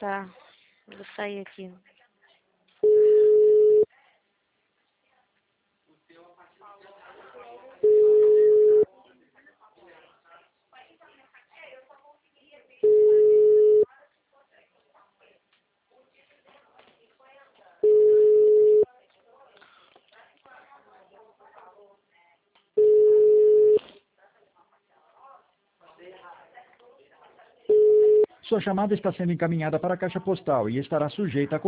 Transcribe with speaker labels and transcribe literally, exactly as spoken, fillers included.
Speaker 1: Tá, vou sair aqui.
Speaker 2: Sua chamada está sendo encaminhada para a caixa postal e estará sujeita a